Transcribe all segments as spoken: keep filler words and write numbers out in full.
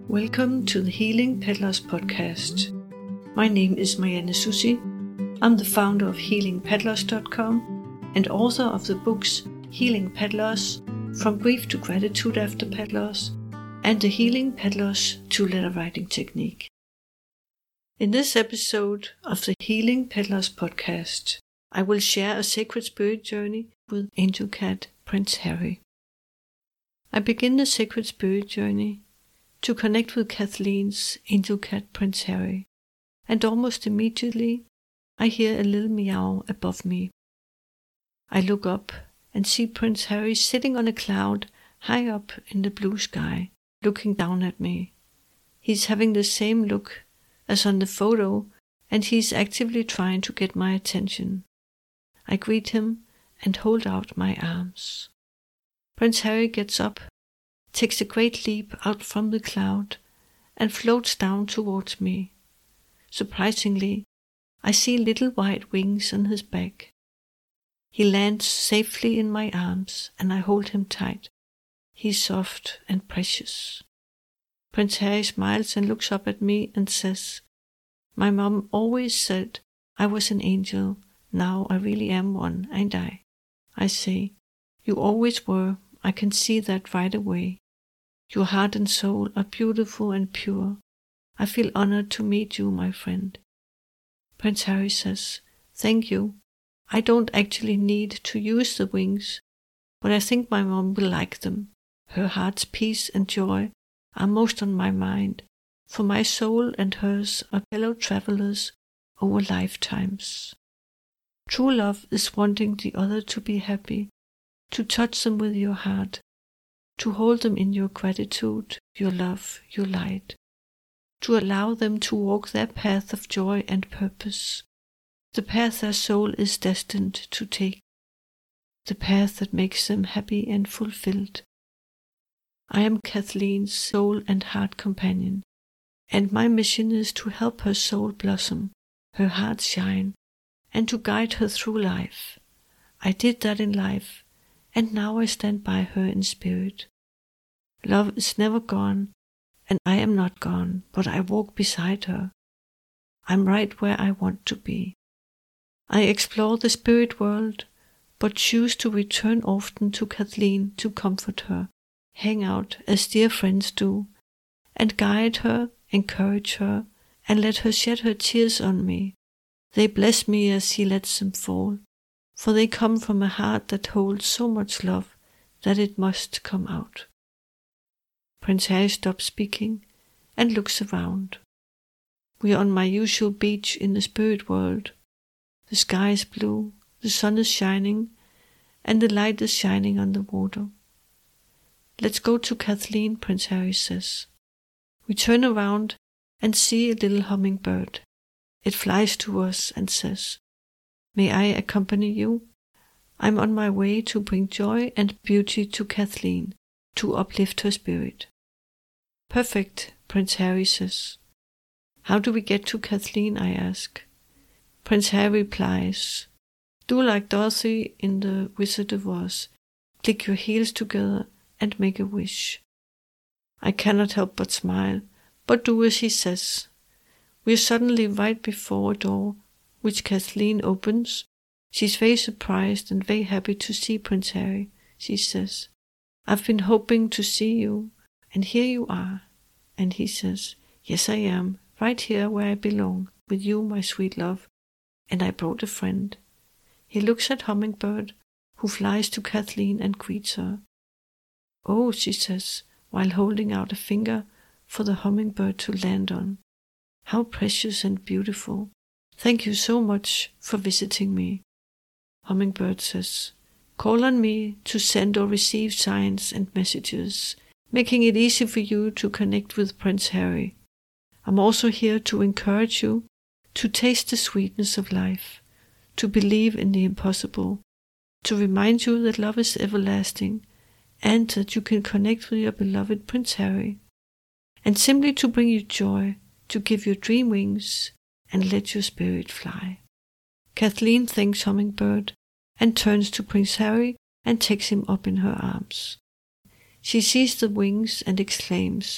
Welcome to the Healing Peddlers podcast. My name is Marianne Susi. I'm the founder of healing peddlers dot com and author of the books Healing Peddlers, From Grief to Gratitude After Peddlers, and the Healing Peddlers two-letter writing technique. In this episode of the Healing Peddlers podcast, I will share a sacred spirit journey with Angel Cat Prince Harry. I begin the sacred spirit journey to connect with Kathleen's angel cat Prince Harry, and almost immediately I hear a little meow above me. I look up and see Prince Harry sitting on a cloud high up in the blue sky, looking down at me. He's having the same look as on the photo, and he's actively trying to get my attention. I greet him and hold out my arms. Prince Harry gets up, takes a great leap out from the cloud, and floats down towards me. Surprisingly, I see little white wings on his back. He lands safely in my arms, and I hold him tight. He's soft and precious. Prince Harry smiles and looks up at me and says, "My mom always said I was an angel. Now I really am one, ain't I?" I say, "You always were. I can see that right away. Your heart and soul are beautiful and pure. I feel honored to meet you, my friend." Prince Harry says, "Thank you. I don't actually need to use the wings, but I think my mom will like them. Her heart's peace and joy are most on my mind, for my soul and hers are fellow travelers over lifetimes. True love is wanting the other to be happy, to touch them with your heart, to hold them in your gratitude, your love, your light, to allow them to walk their path of joy and purpose, the path their soul is destined to take, the path that makes them happy and fulfilled. I am Kathleen's soul and heart companion, and my mission is to help her soul blossom, her heart shine, and to guide her through life. I did that in life, and now I stand by her in spirit. Love is never gone, and I am not gone, but I walk beside her. I'm right where I want to be. I explore the spirit world, but choose to return often to Kathleen to comfort her, hang out as dear friends do, and guide her, encourage her, and let her shed her tears on me. They bless me as she lets them fall, for they come from a heart that holds so much love that it must come out." Prince Harry stops speaking and looks around. We are on my usual beach in the spirit world. The sky is blue, the sun is shining, and the light is shining on the water. "Let's go to Kathleen," Prince Harry says. We turn around and see a little hummingbird. It flies to us and says, "May I accompany you? I'm on my way to bring joy and beauty to Kathleen, to uplift her spirit." "Perfect," Prince Harry says. "How do we get to Kathleen?" I ask. Prince Harry replies, "Do like Dorothy in The Wizard of Oz. Click your heels together and make a wish." I cannot help but smile, but do as he says. We are suddenly right before a door, which Kathleen opens. She's very surprised and very happy to see Prince Harry. She says, "I've been hoping to see you, and here you are." And he says, "Yes, I am, right here where I belong, with you, my sweet love, and I brought a friend." He looks at Hummingbird, who flies to Kathleen and greets her. "Oh," she says, while holding out a finger for the hummingbird to land on. "How precious and beautiful. Thank you so much for visiting me." Hummingbird says, "Call on me to send or receive signs and messages, making it easy for you to connect with Prince Harry. I'm also here to encourage you to taste the sweetness of life, to believe in the impossible, to remind you that love is everlasting, and that you can connect with your beloved Prince Harry, and simply to bring you joy, to give you dream wings, and let your spirit fly." Kathleen thanks Hummingbird and turns to Prince Harry and takes him up in her arms. She sees the wings and exclaims,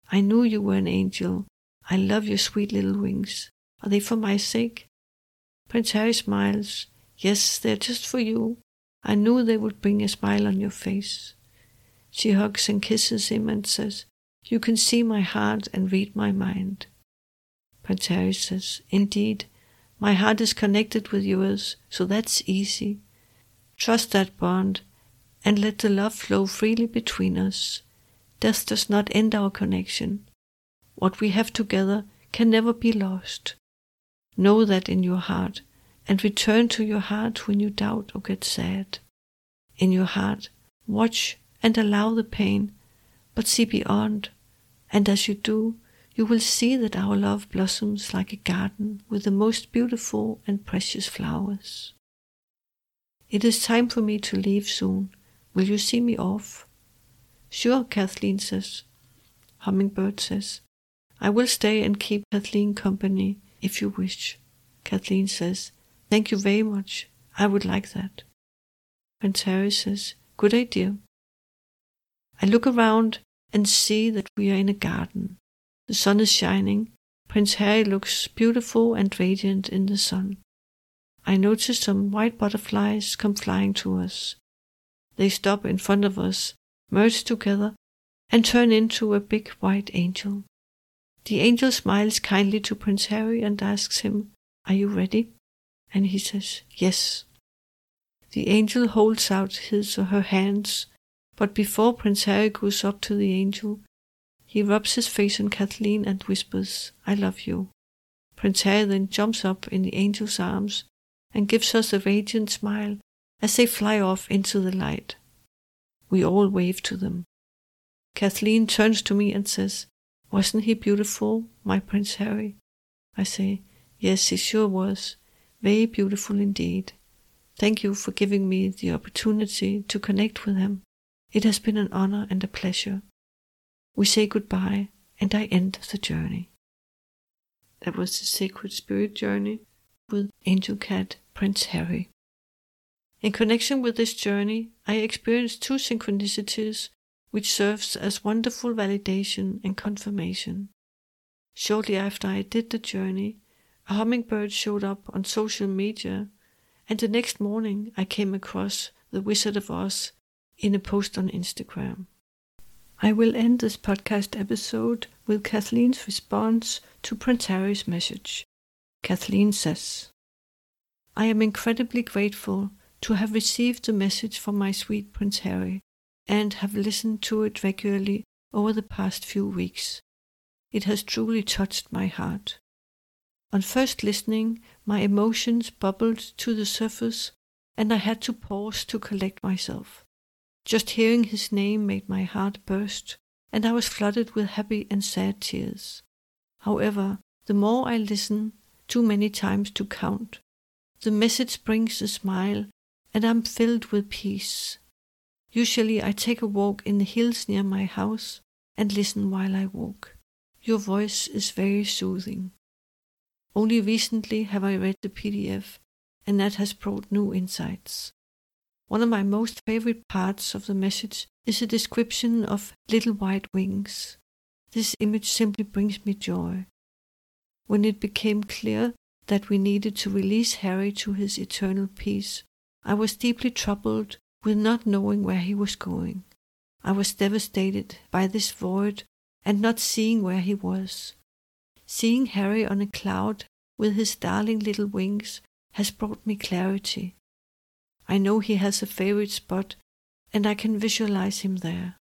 I knew you were an angel. I love your sweet little wings. Are they for my sake? Prince Harry smiles. Yes, they're just for you. I knew they would bring a smile on your face. She hugs and kisses him and says, You can see my heart and read my mind. Prince Harry says, Indeed, my heart is connected with yours, so that's easy. Trust that bond and let the love flow freely between us. Death does not end our connection. What we have together can never be lost. Know that in your heart, and return to your heart when you doubt or get sad. In your heart, watch and allow the pain, but see beyond, and as you do, you will see that our love blossoms like a garden with the most beautiful and precious flowers. It is time for me to leave soon. Will you see me off? Sure, Kathleen says. Hummingbird says, I will stay and keep Kathleen company if you wish. Kathleen says, Thank you very much. I would like that. Prince Harry says, Good idea. I look around and see that we are in a garden. The sun is shining. Prince Harry looks beautiful and radiant in the sun. I notice some white butterflies come flying to us. They stop in front of us, merge together, and turn into a big white angel. The angel smiles kindly to Prince Harry and asks him, Are you ready? And he says, Yes. The angel holds out his or her hands, but before Prince Harry goes up to the angel, he rubs his face on Kathleen and whispers, I love you. Prince Harry then jumps up in the angel's arms and gives us a radiant smile as they fly off into the light. We all wave to them. Kathleen turns to me and says, Wasn't he beautiful, my Prince Harry? I say, Yes, he sure was. Very beautiful indeed. Thank you for giving me the opportunity to connect with him. It has been an honor and a pleasure. We say goodbye, and I end the journey. That was the Sacred Spirit Journey with Angel Cat Prince Harry. In connection with this journey, I experienced two synchronicities which serves as wonderful validation and confirmation. Shortly after I did the journey, a hummingbird showed up on social media, and the next morning I came across the Wizard of Oz in a post on Instagram. I will end this podcast episode with Kathleen's response to Prince Harry's message. Kathleen says, I am incredibly grateful to have received the message from my sweet Prince Harry and have listened to it regularly over the past few weeks. It has truly touched my heart. On first listening, my emotions bubbled to the surface and I had to pause to collect myself. Just hearing his name made my heart burst, and I was flooded with happy and sad tears. However, the more I listen, too many times to count, the message brings a smile, and I'm filled with peace. Usually I take a walk in the hills near my house and listen while I walk. Your voice is very soothing. Only recently have I read the P D F, and that has brought new insights. One of my most favorite parts of the message is a description of little white wings. This image simply brings me joy. When it became clear that we needed to release Harry to his eternal peace, I was deeply troubled with not knowing where he was going. I was devastated by this void and not seeing where he was. Seeing Harry on a cloud with his darling little wings has brought me clarity. I know he has a favorite spot, and I can visualize him there.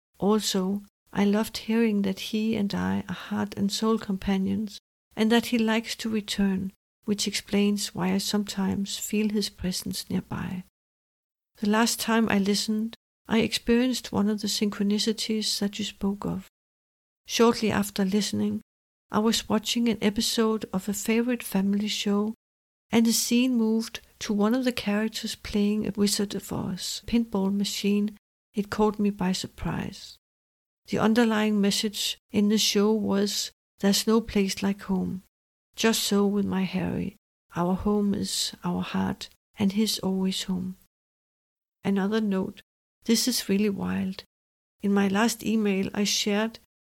Also, I loved hearing that he and I are heart and soul companions, and that he likes to return, which explains why I sometimes feel his presence nearby. The last time I listened, I experienced one of the synchronicities that you spoke of. Shortly after listening, I was watching an episode of a favorite family show, and the scene moved to one of the characters playing a Wizard of Oz pinball machine. It caught me by surprise. The underlying message in the show was, there's no place like home. Just so with my Harry. Our home is our heart, and his always home. Another note, this is really wild. In my last email I shared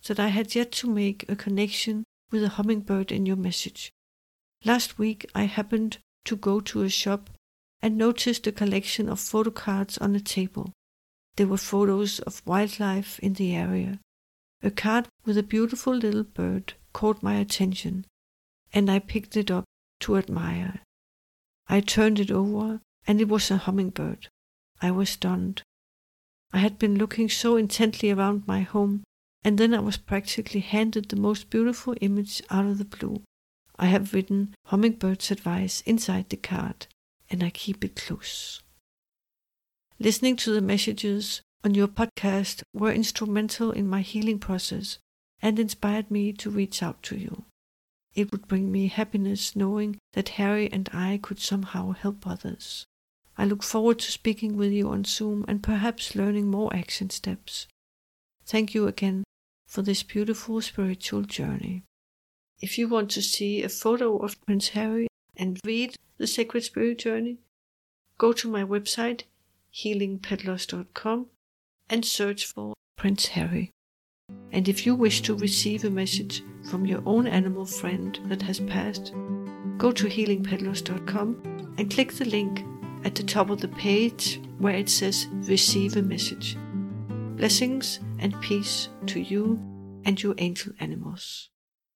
that I had yet to make a connection with a hummingbird in your message. Last week I happened to go to a shop and noticed a collection of photo cards on a table. They were photos of wildlife in the area. A card with a beautiful little bird caught my attention, and I picked it up to admire. I turned it over, and it was a hummingbird. I was stunned. I had been looking so intently around my home, and then I was practically handed the most beautiful image out of the blue. I have written Hummingbird's advice inside the card, and I keep it close. Listening to the messages on your podcast were instrumental in my healing process and inspired me to reach out to you. It would bring me happiness knowing that Harry and I could somehow help others. I look forward to speaking with you on Zoom and perhaps learning more action steps. Thank you again for this beautiful spiritual journey. If you want to see a photo of Prince Harry and read The Sacred Spirit Journey, go to my website healing peddlers dot com and search for Prince Harry. And if you wish to receive a message from your own animal friend that has passed, go to healing peddlers dot com and click the link at the top of the page where it says Receive a Message. Blessings and peace to you and your angel animals.